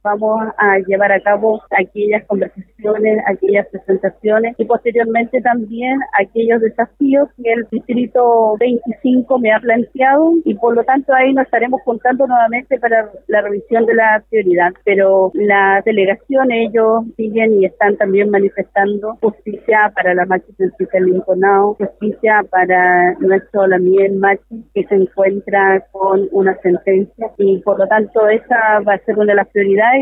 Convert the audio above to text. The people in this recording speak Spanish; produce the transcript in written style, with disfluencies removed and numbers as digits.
Vamos a llevar a cabo aquellas conversaciones, aquellas presentaciones y posteriormente también aquellos desafíos que el Distrito 25 me ha planteado y por lo tanto ahí nos estaremos juntando nuevamente para la revisión de la prioridad. Pero la delegación, ellos siguen y están también manifestando justicia para la Machi Francisca Linconao, justicia para nuestro Lamiel Machi que se encuentra con una sentencia y por lo tanto esa va a ser una de las prioridades.